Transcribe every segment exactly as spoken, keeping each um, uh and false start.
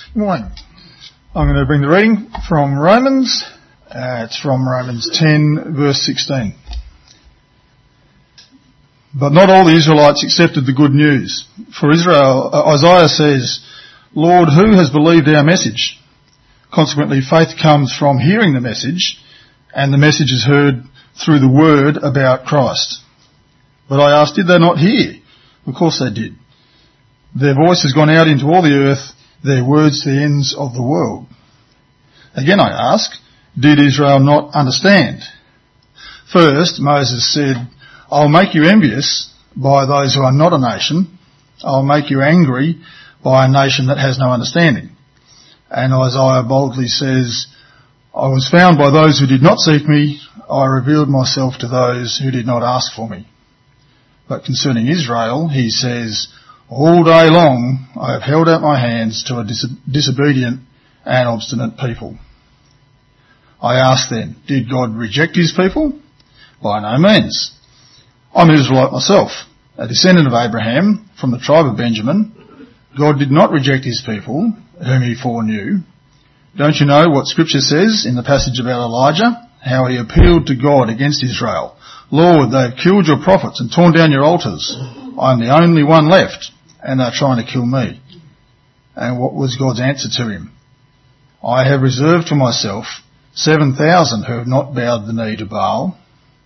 Good morning. I'm going to bring the reading from Romans. Uh, it's from Romans ten, verse sixteen. But not all the Israelites accepted the good news. For Israel, uh, Isaiah says, Lord, who has believed our message? Consequently, faith comes from hearing the message, and the message is heard through the word about Christ. But I asked, did they not hear? Of course they did. Their voice has gone out into all the earth, their words to the ends of the world. Again I ask, did Israel not understand? First, Moses said, I'll make you envious by those who are not a nation. I'll make you angry by a nation that has no understanding. And Isaiah boldly says, I was found by those who did not seek me. I revealed myself to those who did not ask for me. But concerning Israel, he says, all day long I have held out my hands to a dis- disobedient and obstinate people. I ask then, did God reject his people? By no means. I'm an Israelite myself, a descendant of Abraham from the tribe of Benjamin. God did not reject his people, whom he foreknew. Don't you know what Scripture says in the passage about Elijah? How he appealed to God against Israel. Lord, they've killed your prophets and torn down your altars. I'm the only one left, and they're trying to kill me. And what was God's answer to him? I have reserved for myself seven thousand who have not bowed the knee to Baal.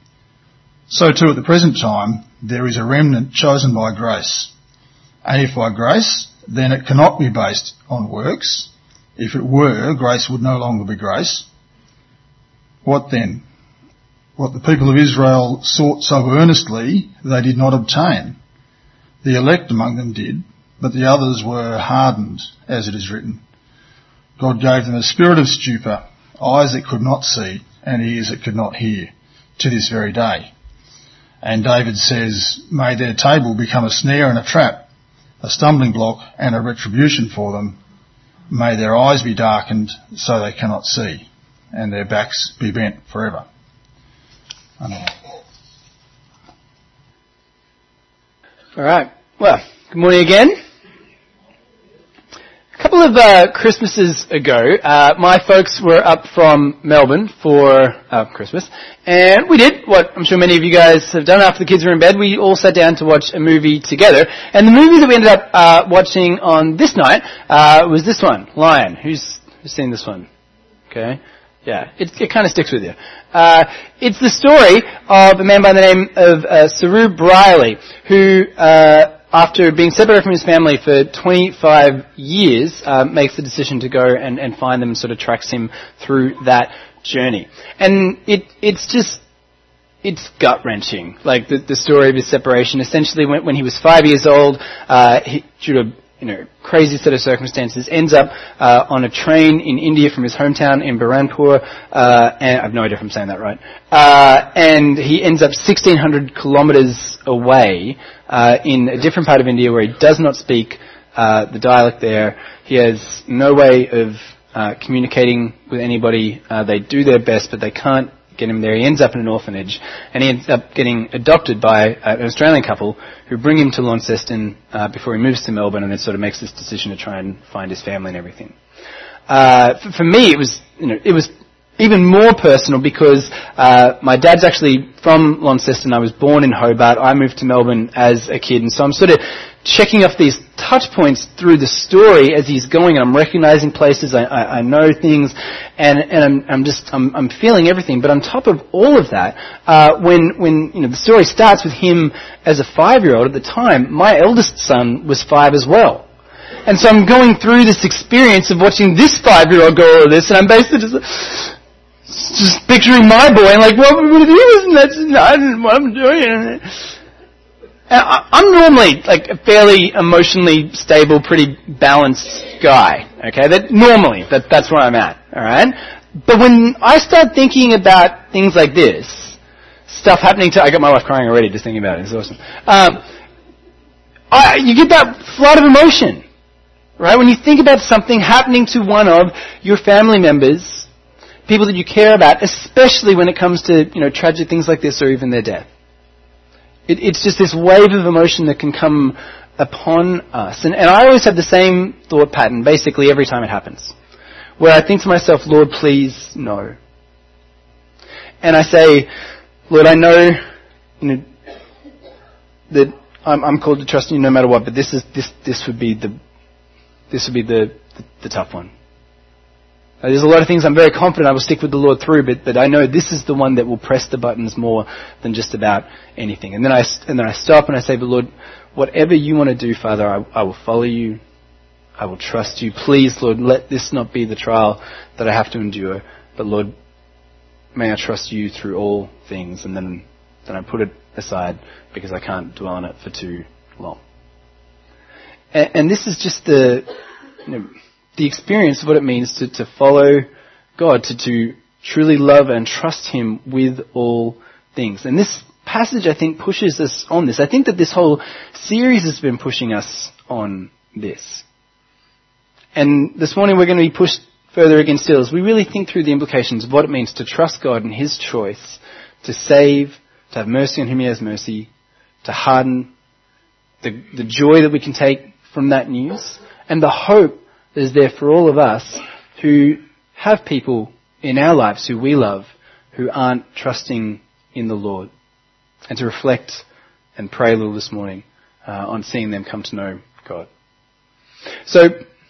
So too at the present time, there is a remnant chosen by grace. And if by grace, then it cannot be based on works. If it were, grace would no longer be grace. What then? What the people of Israel sought so earnestly, they did not obtain. The elect among them did, but the others were hardened, as it is written. God gave them a spirit of stupor, eyes that could not see, and ears that could not hear, to this very day. And David says, may their table become a snare and a trap, a stumbling block and a retribution for them. May their eyes be darkened so they cannot see, and their backs be bent forever. Amen. All right. Well, good morning again. A couple of uh, Christmases ago, uh, my folks were up from Melbourne for uh, Christmas, and we did what I'm sure many of you guys have done after the kids were in bed. We all sat down to watch a movie together, and the movie that we ended up uh, watching on this night uh, was this one, Lion. Who's, who's seen this one? Okay. Yeah, it, it kind of sticks with you. Uh, it's the story of a man by the name of uh, Saroo Brierley, who, uh, after being separated from his family for twenty-five years, uh, makes the decision to go and, and find them and sort of tracks him through that journey. And it it's just, it's gut-wrenching. Like, the, the story of his separation. Essentially, when, when he was five years old, uh, he, due to you know, crazy set of circumstances, ends up uh, on a train in India from his hometown in Burhanpur, uh, and I have no idea if I'm saying that right, uh, and he ends up sixteen hundred kilometres away uh, in a different part of India where he does not speak uh, the dialect there. He has no way of uh, communicating with anybody. Uh, they do their best, but they can't get him there. He ends up in an orphanage, and he ends up getting adopted by uh, an Australian couple who bring him to Launceston uh, before he moves to Melbourne, and then sort of makes this decision to try and find his family and everything. Uh, for, for me, it was, you know, it was even more personal because uh, my dad's actually from Launceston. I was born in Hobart. I moved to Melbourne as a kid, and so I'm sort of checking off these touch points through the story as he's going, and I'm recognizing places, I, I, I know things, and, and I'm, I'm just, I'm, I'm feeling everything. But on top of all of that, uh, when, when, you know, the story starts with him as a five-year-old at the time, my eldest son was five as well. And so I'm going through this experience of watching this five-year-old go all of this, and I'm basically just, just picturing my boy, and like, what, what if he wasn't, that's not what I'm doing. I'm normally like a fairly emotionally stable, pretty balanced guy. Okay, that normally that that's where I'm at. All right, but when I start thinking about things like this, stuff happening to, I got my wife crying already just thinking about it. It's awesome. Um, I, you get that flood of emotion, right? When you think about something happening to one of your family members, people that you care about, especially when it comes to you know tragic things like this or even their death. It, it's just this wave of emotion that can come upon us. And, and I always have the same thought pattern basically every time it happens, where I think to myself, Lord, please, no. And I say, Lord, I know, you know that I'm, I'm called to trust in you no matter what, but this is this this would be the this would be the, the, the tough one. Uh, there's a lot of things I'm very confident I will stick with the Lord through, but but I know this is the one that will press the buttons more than just about anything. And then I and then I stop and I say, but Lord, whatever you want to do, Father, I, I will follow you. I will trust you. Please, Lord, let this not be the trial that I have to endure, but Lord, may I trust you through all things. And then then I put it aside because I can't dwell on it for too long. And, and this is just the you know, the experience of what it means to, to follow God, to, to truly love and trust Him with all things. And this passage, I think, pushes us on this. I think that this whole series has been pushing us on this. And this morning we're going to be pushed further again still as we really think through the implications of what it means to trust God and His choice to save, to have mercy on whom He has mercy, to harden, the, the joy that we can take from that news, and the hope that is there for all of us who have people in our lives who we love who aren't trusting in the Lord. And to reflect and pray a little this morning uh, on seeing them come to know God. So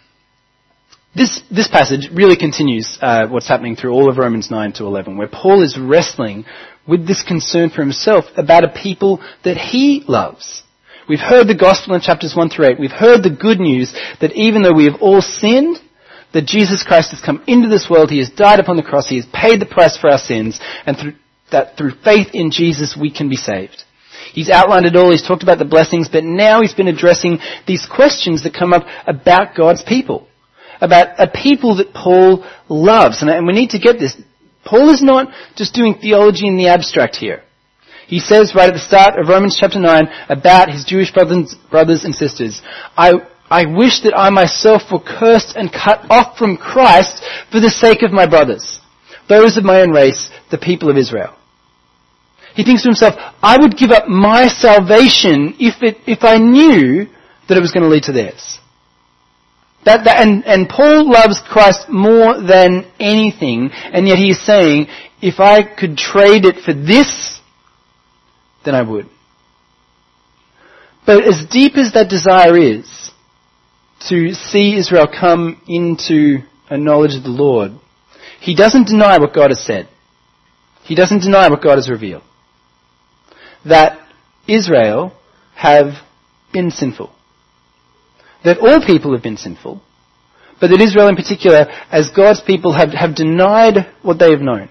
this this passage really continues uh, what's happening through all of Romans nine to eleven, where Paul is wrestling with this concern for himself about a people that he loves. We've heard the gospel in chapters one through eight. We've heard the good news that even though we have all sinned, that Jesus Christ has come into this world, He has died upon the cross, He has paid the price for our sins, and through, that through faith in Jesus we can be saved. He's outlined it all, He's talked about the blessings, but now He's been addressing these questions that come up about God's people, about a people that Paul loves. And, and we need to get this. Paul is not just doing theology in the abstract here. He says right at the start of Romans chapter nine about his Jewish brothers, brothers and sisters, I, I wish that I myself were cursed and cut off from Christ for the sake of my brothers, those of my own race, the people of Israel. He thinks to himself, I would give up my salvation if it, if I knew that it was going to lead to theirs. That, that, and, and Paul loves Christ more than anything, and yet he's saying, if I could trade it for this, then I would. But as deep as that desire is to see Israel come into a knowledge of the Lord, he doesn't deny what God has said. He doesn't deny what God has revealed. That Israel have been sinful. That all people have been sinful, but that Israel in particular, as God's people, have, have denied what they have known.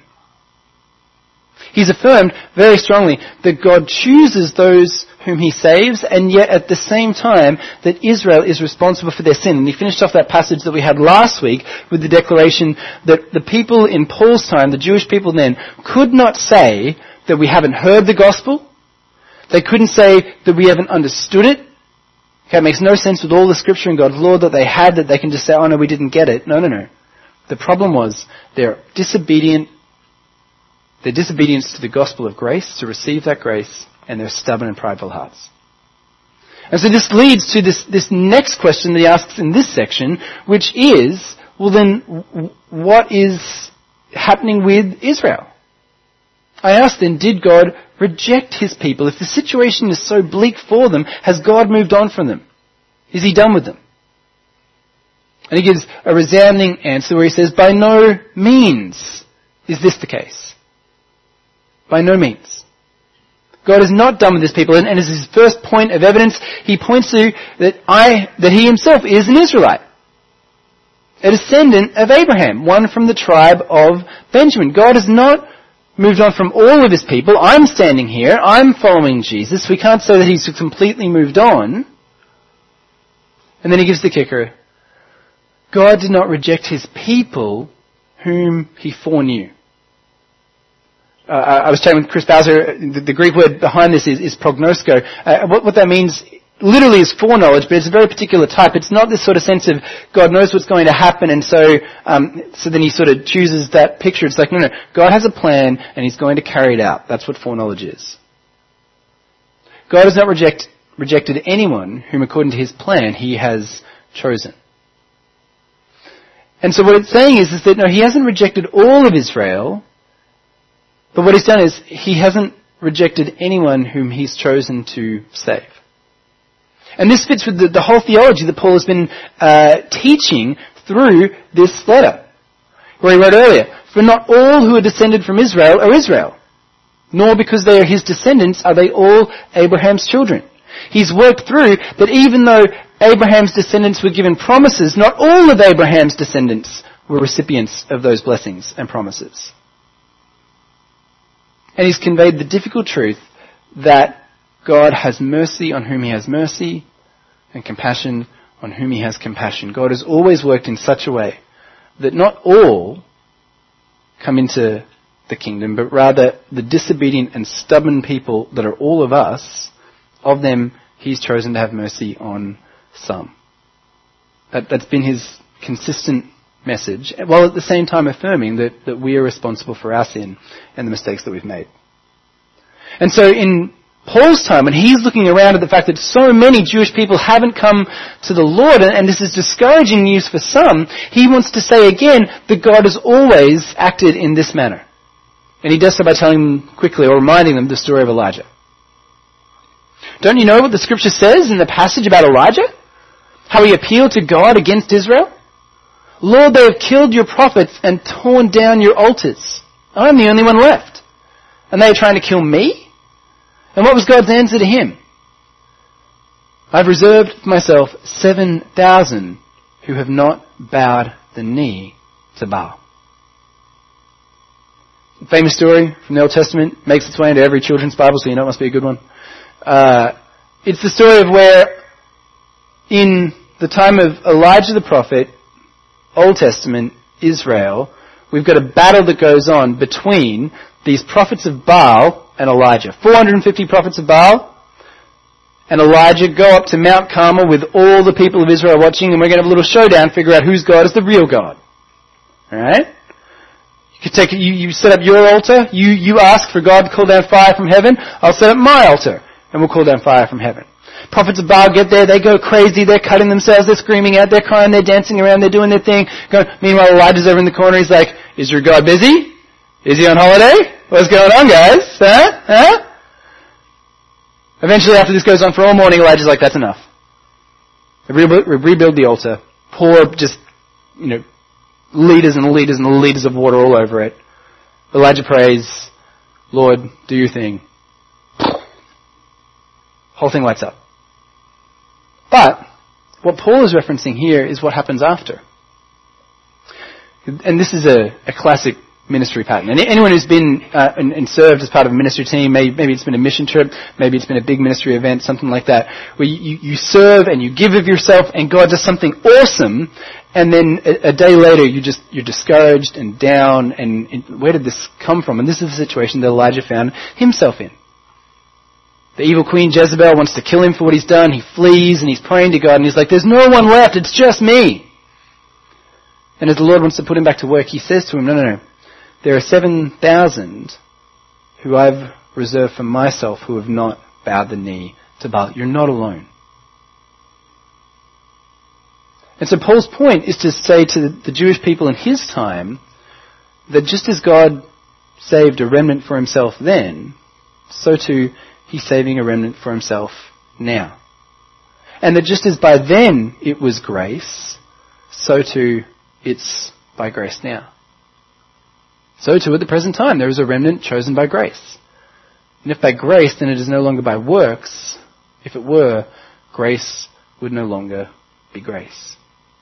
He's affirmed very strongly that God chooses those whom He saves, and yet at the same time that Israel is responsible for their sin. And he finished off that passage that we had last week with the declaration that the people in Paul's time, the Jewish people then, could not say that we haven't heard the gospel. They couldn't say that we haven't understood it. Okay, it makes no sense with all the scripture in God's law that they had that they can just say, oh no, we didn't get it. No, no, no. The problem was they're disobedient. Their disobedience to the gospel of grace, to receive that grace, and their stubborn and prideful hearts. And so this leads to this, this next question that he asks in this section, which is, well then, what is happening with Israel? I ask then, did God reject His people? If the situation is so bleak for them, has God moved on from them? Is He done with them? And he gives a resounding answer where he says, by no means is this the case. By no means. God is not done with His people, and, and as his first point of evidence, he points to that I, that he himself is an Israelite, a descendant of Abraham, one from the tribe of Benjamin. God has not moved on from all of His people. I'm standing here, I'm following Jesus. We can't say that He's completely moved on. And then he gives the kicker. God did not reject His people whom He foreknew. Uh, I was chatting with Chris Bowser. The, the Greek word behind this is, is prognosko. Uh, what, what that means literally is foreknowledge, but it's a very particular type. It's not this sort of sense of God knows what's going to happen, and so um, so then He sort of chooses that picture. It's like, no, no, God has a plan, and He's going to carry it out. That's what foreknowledge is. God does not reject rejected anyone whom according to his plan he has chosen. And so what it's saying is, is that no, he hasn't rejected all of Israel, but what he's done is he hasn't rejected anyone whom he's chosen to save. And this fits with the, the whole theology that Paul has been uh, teaching through this letter, where he wrote earlier, "For not all who are descended from Israel are Israel, nor because they are his descendants are they all Abraham's children." He's worked through that even though Abraham's descendants were given promises, not all of Abraham's descendants were recipients of those blessings and promises. And he's conveyed the difficult truth that God has mercy on whom he has mercy and compassion on whom he has compassion. God has always worked in such a way that not all come into the kingdom, but rather the disobedient and stubborn people that are all of us, of them he's chosen to have mercy on some. That, that's been his consistent message, while at the same time affirming that, that we are responsible for our sin and the mistakes that we've made. And so in Paul's time, when he's looking around at the fact that so many Jewish people haven't come to the Lord, and, and this is discouraging news for some, he wants to say again that God has always acted in this manner. And he does so by telling them quickly, or reminding them, the story of Elijah. Don't you know what the scripture says in the passage about Elijah? How he appealed to God against Israel? "Lord, they have killed your prophets and torn down your altars. I'm the only one left. And they are trying to kill me?" And what was God's answer to him? "I've reserved for myself seven thousand who have not bowed the knee to Baal." A famous story from the Old Testament, makes its way into every children's Bible, so you know it must be a good one. Uh, it's the story of where in the time of Elijah the prophet, Old Testament, Israel, we've got a battle that goes on between these prophets of Baal and Elijah. four hundred fifty prophets of Baal and Elijah go up to Mount Carmel with all the people of Israel watching, and we're going to have a little showdown, figure out whose God is the real God. Alright? You could take, you, you set up your altar, you, you ask for God to call down fire from heaven, I'll set up my altar, and we'll call down fire from heaven. Prophets of Baal get there, they go crazy, they're cutting themselves, they're screaming out, they're crying, they're dancing around, they're doing their thing. Going, meanwhile, Elijah's over in the corner, he's like, "Is your God busy? Is he on holiday? What's going on, guys? Huh? Huh?" Eventually, after this goes on for all morning, Elijah's like, "That's enough. Rebuild, rebuild the altar. Pour just, you know, liters and liters and liters of water all over it." Elijah prays, "Lord, do your thing." Whole thing lights up. But what Paul is referencing here is what happens after. And this is a, a classic ministry pattern. And anyone who's been uh, and, and served as part of a ministry team, maybe, maybe it's been a mission trip, maybe it's been a big ministry event, something like that, where you, you serve and you give of yourself and God does something awesome, and then a, a day later you just, you're discouraged and down, and, and where did this come from? And this is the situation that Elijah found himself in. The evil queen Jezebel wants to kill him for what he's done. He flees and he's praying to God and he's like, "There's no one left, it's just me." And as the Lord wants to put him back to work, he says to him, "No, no, no. There are seven thousand who I've reserved for myself who have not bowed the knee to Baal. You're not alone." And so Paul's point is to say to the Jewish people in his time that just as God saved a remnant for himself then, so too he's saving a remnant for himself now. And that just as by then it was grace, so too it's by grace now. So too at the present time there is a remnant chosen by grace. And if by grace, then it is no longer by works. If it were, grace would no longer be grace.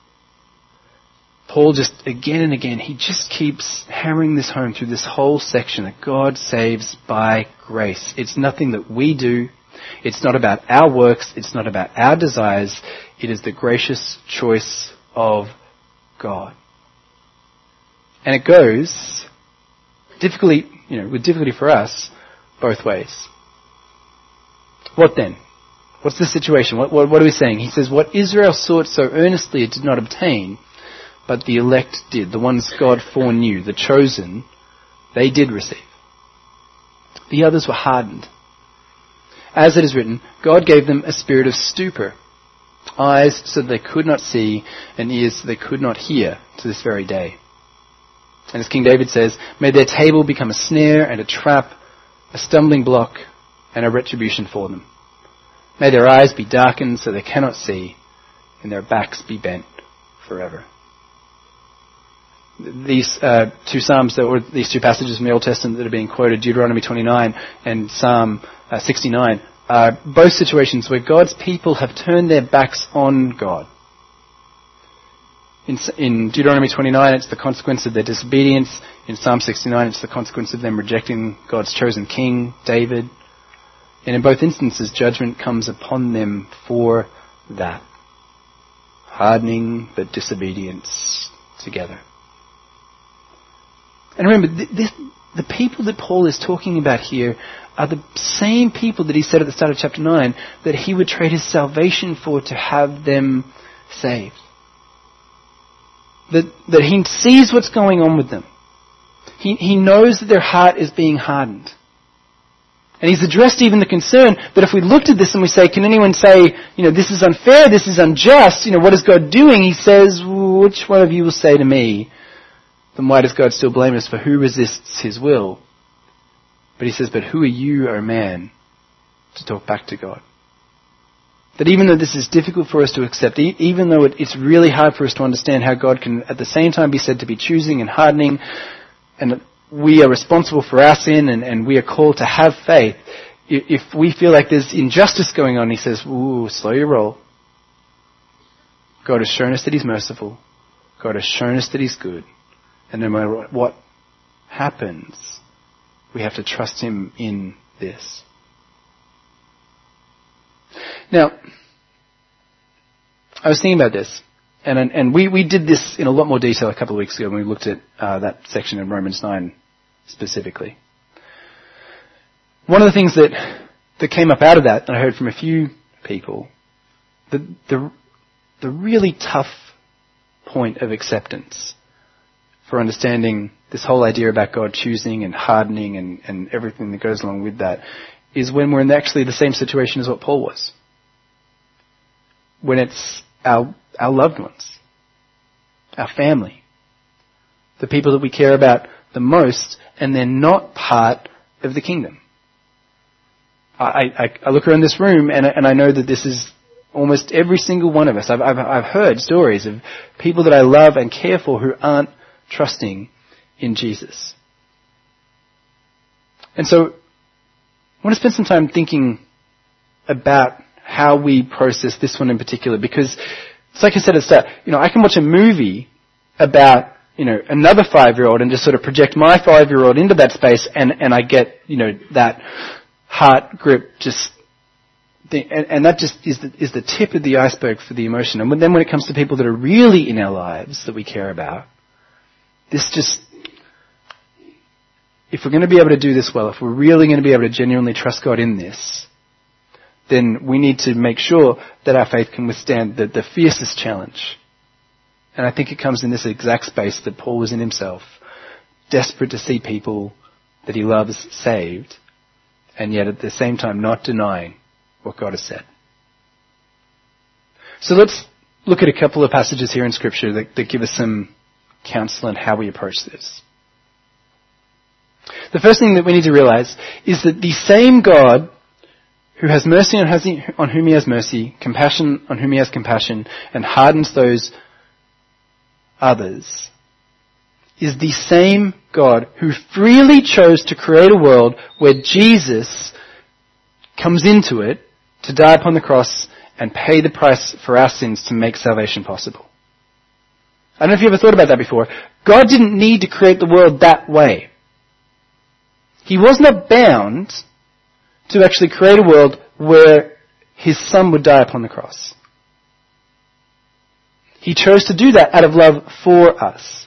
Paul just, again and again, he just keeps hammering this home through this whole section that God saves by grace. It's nothing that we do. It's not about our works. It's not about our desires. It is the gracious choice of God. And it goes, difficulty, you know, with difficulty for us, both ways. What then? What's the situation? What, what, what are we saying? He says, "What Israel sought so earnestly it did not obtain, but the elect did." The ones God foreknew, the chosen, they did receive. The others were hardened. As it is written, God gave them a spirit of stupor, eyes so that they could not see, and ears so they could not hear, to this very day. And as King David says, may their table become a snare and a trap, a stumbling block and a retribution for them. May their eyes be darkened so they cannot see, and their backs be bent forever. These uh, two Psalms, that, or these two passages from the Old Testament that are being quoted, Deuteronomy twenty-nine and Psalm uh, sixty-nine, are both situations where God's people have turned their backs on God. In, in Deuteronomy twenty-nine, it's the consequence of their disobedience. In Psalm sixty-nine, it's the consequence of them rejecting God's chosen king, David. And in both instances, judgment comes upon them for that. Hardening, but disobedience together. And remember, this, the people that Paul is talking about here are the same people that he said at the start of chapter nine that he would trade his salvation for to have them saved. That, that he sees what's going on with them. He, he knows that their heart is being hardened. And he's addressed even the concern that if we looked at this and we say, can anyone say, you know, this is unfair, this is unjust, you know, what is God doing? He says, which one of you will say to me, then why does God still blame us? For who resists his will? But he says, but who are you, O man, to talk back to God? That even though this is difficult for us to accept, even though it's really hard for us to understand how God can at the same time be said to be choosing and hardening, and we are responsible for our sin and, and we are called to have faith, if we feel like there's injustice going on, he says, ooh, slow your roll. God has shown us that he's merciful. God has shown us that he's good. And no matter what happens, we have to trust him in this. Now, I was thinking about this, and and we, we did this in a lot more detail a couple of weeks ago when we looked at uh, that section in Romans nine specifically. One of the things that that came up out of that, and I heard from a few people, the the the really tough point of acceptance for understanding this whole idea about God choosing and hardening and, and everything that goes along with that is when we're in actually the same situation as what Paul was. When it's our our loved ones, our family, the people that we care about the most, and they're not part of the kingdom. I, I, I look around this room and, and I know that this is almost every single one of us. I've, I've, I've heard stories of people that I love and care for who aren't trusting in Jesus. And so I want to spend some time thinking about how we process this one in particular, because it's like I said at the start, you know, I can watch a movie about, you know, another five-year-old and just sort of project my five-year-old into that space, and, and I get, you know, that heart grip just, the, and, and that just is the, is the tip of the iceberg for the emotion. And then when it comes to people that are really in our lives that we care about, this just, if we're going to be able to do this well, if we're really going to be able to genuinely trust God in this, then we need to make sure that our faith can withstand the, the fiercest challenge. And I think it comes in this exact space that Paul was in himself, desperate to see people that he loves saved, and yet at the same time not denying what God has said. So let's look at a couple of passages here in Scripture that, that give us some counsel on how we approach this. The first thing that we need to realize is that the same God who has mercy on, has he, on whom he has mercy, compassion on whom he has compassion, and hardens those others, is the same God who freely chose to create a world where Jesus comes into it to die upon the cross and pay the price for our sins to make salvation possible. I don't know if you ever thought about that before. God didn't need to create the world that way. He was not bound to actually create a world where his son would die upon the cross. He chose to do that out of love for us.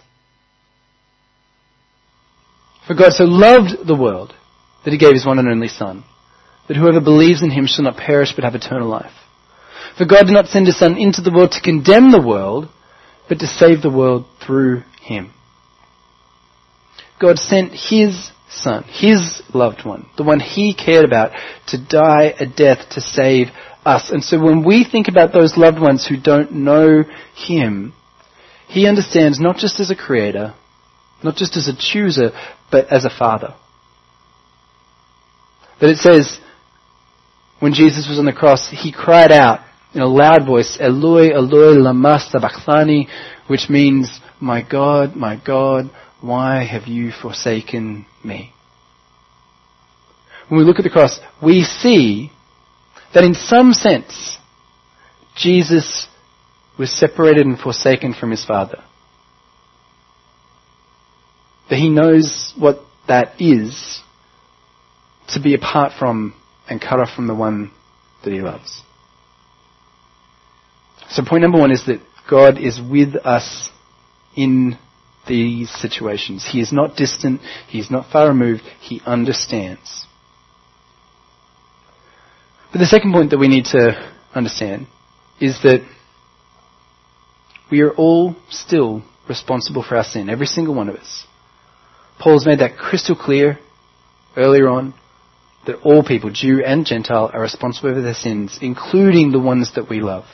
For God so loved the world that he gave his one and only Son, that whoever believes in him shall not perish but have eternal life. For God did not send his Son into the world to condemn the world, but to save the world through him. God sent his son, his loved one, the one he cared about, to die a death to save us. And so when we think about those loved ones who don't know him, he understands not just as a creator, not just as a chooser, but as a father. That it says, when Jesus was on the cross, he cried out in a loud voice, Eloi, Eloi, lama sabachthani, which means, my God, my God, why have you forsaken me? When we look at the cross, we see that in some sense, Jesus was separated and forsaken from his Father. That he knows what that is, to be apart from and cut off from the one that he loves. So point number one is that God is with us in these situations. He is not distant. He is not far removed. He understands. But the second point that we need to understand is that we are all still responsible for our sin, every single one of us. Paul's made that crystal clear earlier on, that all people, Jew and Gentile, are responsible for their sins, including the ones that we love.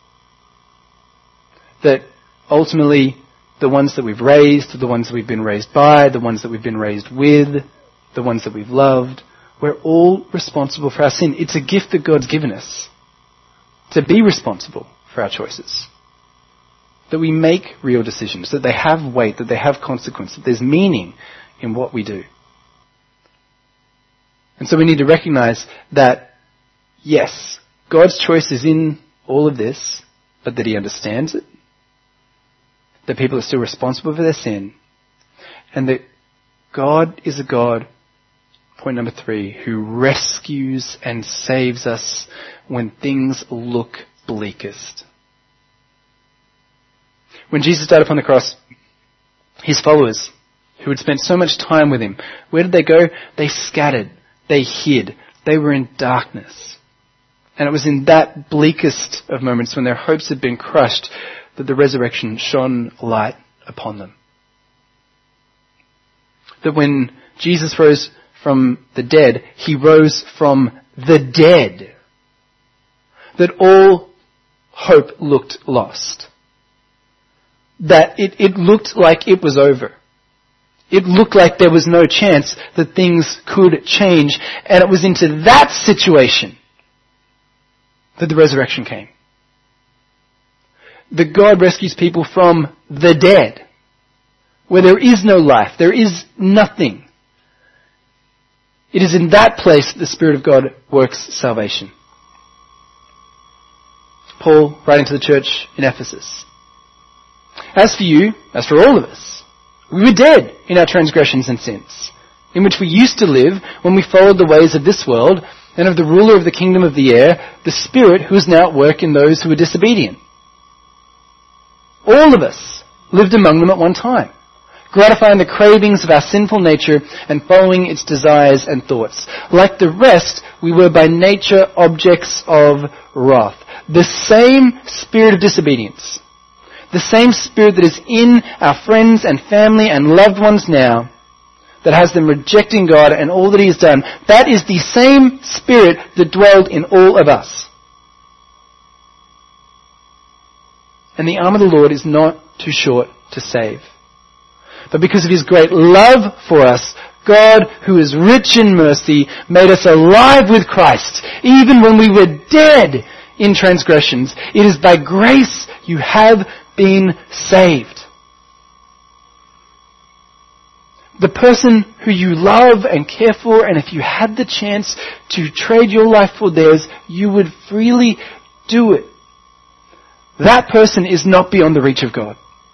That ultimately, the ones that we've raised, the ones that we've been raised by, the ones that we've been raised with, the ones that we've loved, we're all responsible for our sin. It's a gift that God's given us to be responsible for our choices. That we make real decisions, that they have weight, that they have consequence, that there's meaning in what we do. And so we need to recognize that, yes, God's choice is in all of this, but that he understands it, that people are still responsible for their sin, and that God is a God, point number three, who rescues and saves us when things look bleakest. When Jesus died upon the cross, his followers, who had spent so much time with him, where did they go? They scattered. They hid. They were in darkness. And it was in that bleakest of moments, when their hopes had been crushed, that the resurrection shone light upon them. That when Jesus rose from the dead, he rose from the dead. That all hope looked lost. That it, it looked like it was over. It looked like there was no chance that things could change. And it was into that situation that the resurrection came. That God rescues people from the dead, where there is no life, there is nothing. It is in that place that the Spirit of God works salvation. Paul, writing to the church in Ephesus. As for you, as for all of us, we were dead in our transgressions and sins, in which we used to live when we followed the ways of this world and of the ruler of the kingdom of the air, the Spirit who is now at work in those who are disobedient. All of us lived among them at one time, gratifying the cravings of our sinful nature and following its desires and thoughts. Like the rest, we were by nature objects of wrath. The same spirit of disobedience, the same spirit that is in our friends and family and loved ones now, that has them rejecting God and all that he has done, that is the same spirit that dwelled in all of us. And the arm of the Lord is not too short to save. But because of his great love for us, God, who is rich in mercy, made us alive with Christ, even when we were dead in transgressions. It is by grace you have been saved. The person who you love and care for, and if you had the chance to trade your life for theirs, you would freely do it. That person is not beyond the reach of God.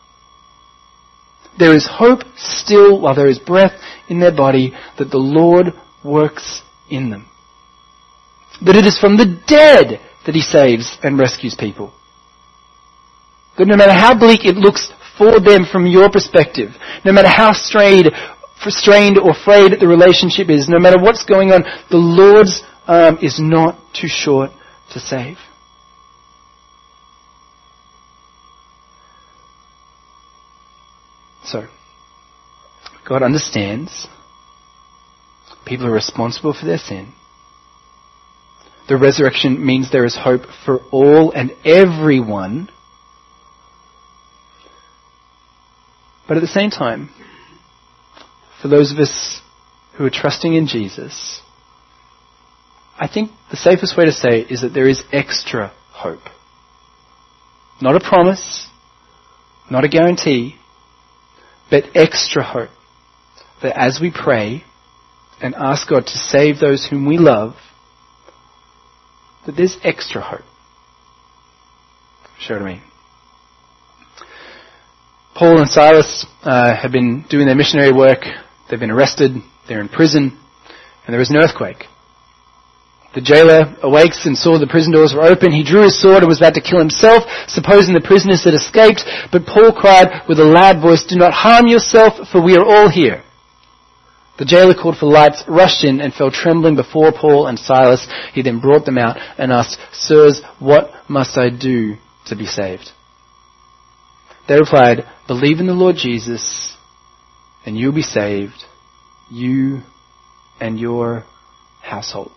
There is hope still, while there is breath in their body, that the Lord works in them. That it is from the dead that he saves and rescues people. That no matter how bleak it looks for them from your perspective, no matter how strained, strained or frayed the relationship is, no matter what's going on, the Lord's arm is not too short to save. So, God understands, people are responsible for their sin. The resurrection means there is hope for all and everyone. But at the same time, for those of us who are trusting in Jesus, I think the safest way to say it is that there is extra hope. Not a promise, not a guarantee, but extra hope. That as we pray and ask God to save those whom we love, that there's extra hope. Show to me. Paul and Silas uh, have been doing their missionary work. They've been arrested. They're in prison. And there is an earthquake. The jailer awakes and saw the prison doors were open. He drew his sword and was about to kill himself, supposing the prisoners had escaped. But Paul cried with a loud voice, "Do not harm yourself, for we are all here." The jailer called for lights, rushed in, and fell trembling before Paul and Silas. He then brought them out and asked, "Sirs, what must I do to be saved?" They replied, "Believe in the Lord Jesus, and you will be saved, you and your household."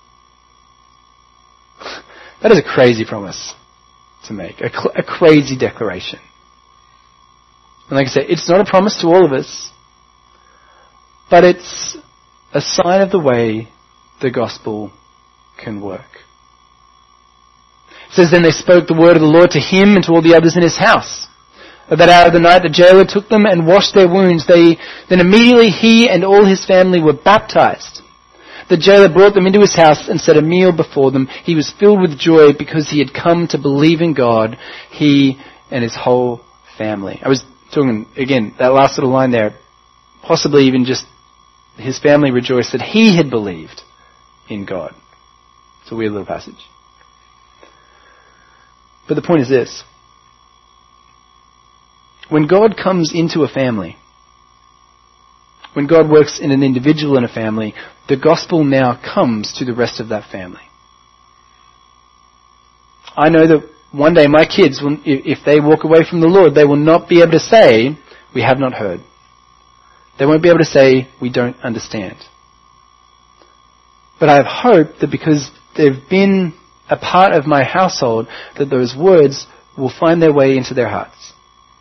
That is a crazy promise to make, a, cl- a crazy declaration. And like I said, it's not a promise to all of us, but it's a sign of the way the gospel can work. It says, "Then they spoke the word of the Lord to him and to all the others in his house. At that hour of the night the jailer took them and washed their wounds. They, then immediately he and all his family were baptized. The jailer brought them into his house and set a meal before them. He was filled with joy because he had come to believe in God, he and his whole family." I was talking, again, that last little line there, possibly even just his family rejoiced that he had believed in God. It's a weird little passage. But the point is this. When God comes into a family, when God works in an individual in a family, the gospel now comes to the rest of that family. I know that one day my kids, will, if they walk away from the Lord, they will not be able to say, "We have not heard." They won't be able to say, "We don't understand." But I have hope that because they've been a part of my household, that those words will find their way into their hearts.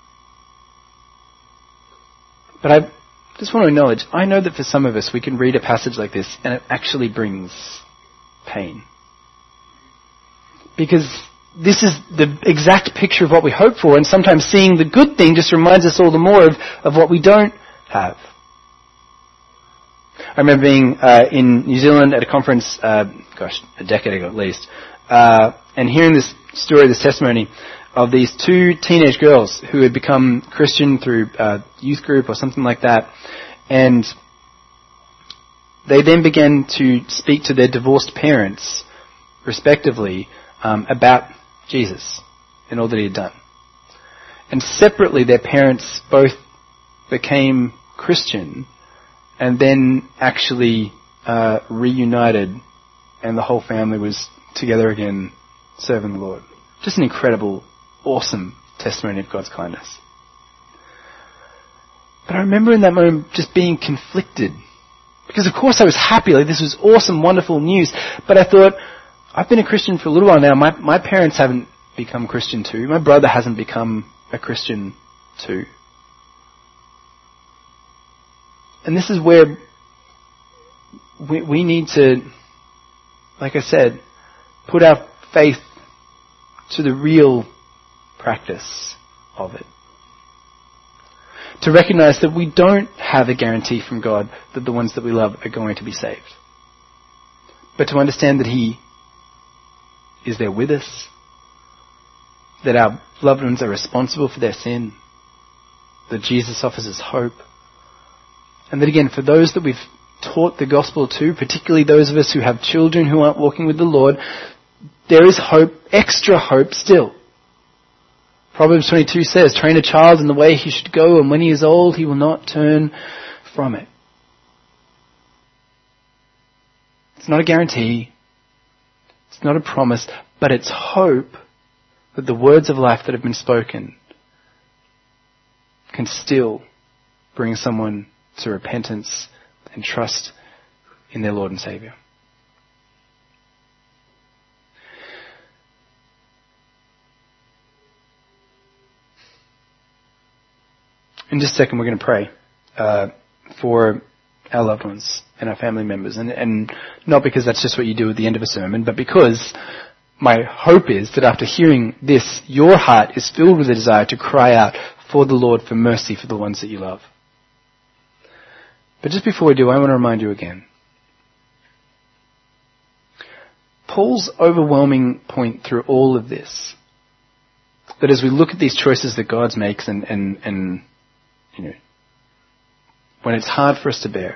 But I just want to acknowledge, I know that for some of us, we can read a passage like this and it actually brings pain. Because this is the exact picture of what we hope for, and sometimes seeing the good thing just reminds us all the more of, of what we don't have. I remember being uh, in New Zealand at a conference, uh, gosh, a decade ago at least, uh, and hearing this story, this testimony of these two teenage girls who had become Christian through uh, youth group or something like that. And they then began to speak to their divorced parents, respectively, um, about Jesus and all that he had done. And separately, their parents both became Christian and then actually uh, reunited, and the whole family was together again serving the Lord. Just an incredible, awesome testimony of God's kindness. But I remember in that moment just being conflicted. Because of course I was happy, like this was awesome, wonderful news. But I thought, I've been a Christian for a little while now. My, my parents haven't become Christian too. My brother hasn't become a Christian too. And this is where we, we need to, like I said, put our faith to the real practice of it. To recognize that we don't have a guarantee from God that the ones that we love are going to be saved. But to understand that he is there with us, that our loved ones are responsible for their sin, that Jesus offers us hope, and that again, for those that we've taught the gospel to, particularly those of us who have children who aren't walking with the Lord, there is hope, extra hope still. Proverbs twenty-two says, "Train a child in the way he should go, and when he is old, he will not turn from it." It's not a guarantee. It's not a promise, but it's hope that the words of life that have been spoken can still bring someone to repentance and trust in their Lord and Saviour. In just a second, we're going to pray uh, for our loved ones and our family members. And, and not because that's just what you do at the end of a sermon, but because my hope is that after hearing this, your heart is filled with a desire to cry out for the Lord for mercy for the ones that you love. But just before we do, I want to remind you again. Paul's overwhelming point through all of this, that as we look at these choices that God makes and, and, and you know, when it's hard for us to bear,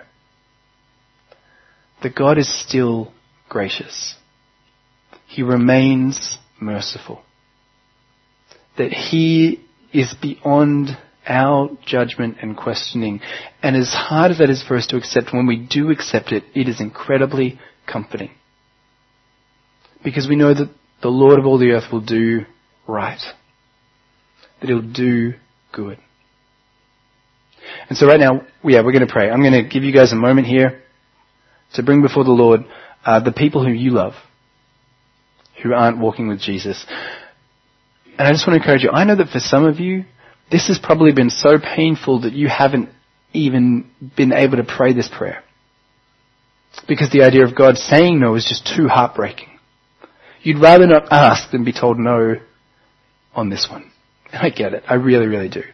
that God is still gracious. He remains merciful. That He is beyond our judgment and questioning. And as hard as that is for us to accept, when we do accept it, it is incredibly comforting. Because we know that the Lord of all the earth will do right. That He'll do good. And so right now, yeah, we're going to pray. I'm going to give you guys a moment here to bring before the Lord uh, the people who you love, who aren't walking with Jesus. And I just want to encourage you, I know that for some of you, this has probably been so painful that you haven't even been able to pray this prayer. Because the idea of God saying no is just too heartbreaking. You'd rather not ask than be told no on this one. And I get it. I really, really do.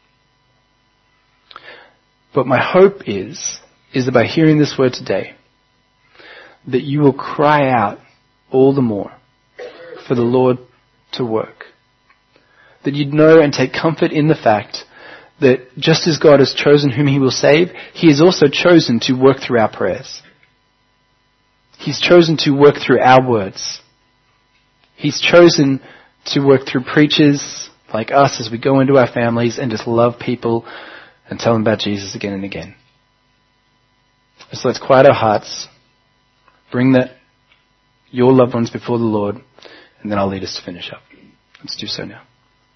But my hope is, is that by hearing this word today, that you will cry out all the more for the Lord to work. That you'd know and take comfort in the fact that just as God has chosen whom He will save, He has also chosen to work through our prayers. He's chosen to work through our words. He's chosen to work through preachers like us as we go into our families and just love people and tell them about Jesus again and again. So let's quiet our hearts, bring that your loved ones before the Lord, and then I'll lead us to finish up. Let's do so now.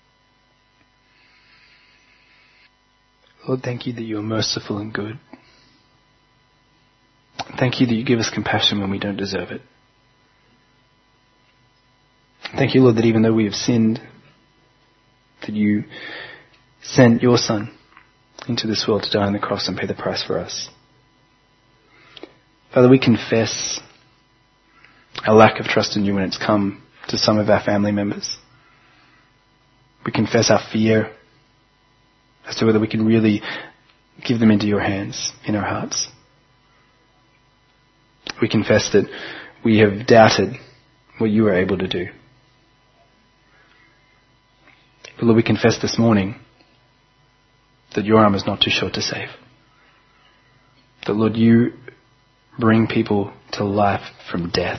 Lord, thank you that you are merciful and good. Thank you that you give us compassion when we don't deserve it. Thank you, Lord, that even though we have sinned, that you sent your Son into this world to die on the cross and pay the price for us. Father, we confess our lack of trust in you when it's come to some of our family members. We confess our fear as to whether we can really give them into your hands in our hearts. We confess that we have doubted what you are able to do. But Lord, we confess this morning that your arm is not too short to save. That, Lord, you bring people to life from death.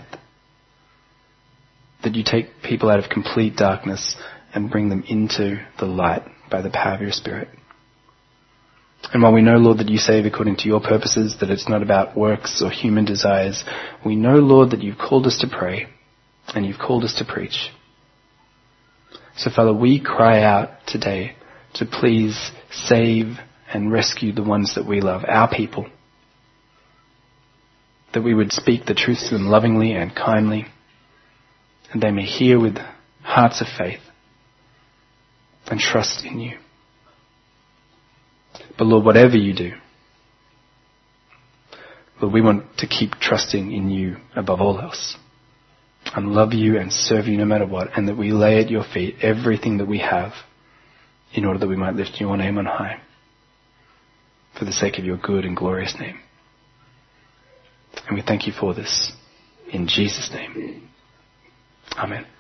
That you take people out of complete darkness and bring them into the light by the power of your Spirit. And while we know, Lord, that you save according to your purposes, that it's not about works or human desires, we know, Lord, that you've called us to pray and you've called us to preach. So, Father, we cry out today to please save and rescue the ones that we love, our people. That we would speak the truth to them lovingly and kindly, and they may hear with hearts of faith and trust in you. But Lord, whatever you do, Lord, we want to keep trusting in you above all else, and love you and serve you no matter what, and that we lay at your feet everything that we have in order that we might lift your name on high for the sake of your good and glorious name. And we thank you for this in Jesus' name. Amen.